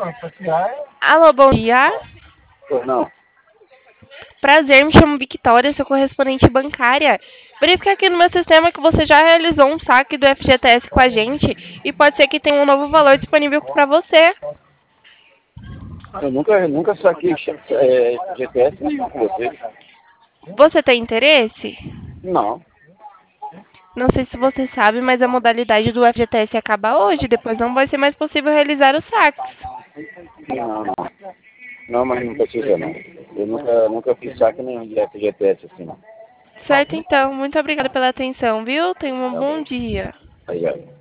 Alô, bom dia. Pois não. Prazer, me chamo Victoria, sou correspondente bancária. Verifica aqui no meu sistema que você já realizou um saque do FGTS com a gente e pode ser que tenha um novo valor disponível para você. Eu nunca saquei GPS nenhum com vocês. Você tem interesse? Não. Não sei se você sabe, mas a modalidade do FGTS acaba hoje, depois não vai ser mais possível realizar os saques. Não, não. Não, mas não precisa não. Eu nunca fiz saque nenhum de FGTS assim, não. Certo, então. Muito obrigada pela atenção, viu? Tenha um Tá bom bom. dia. Obrigado.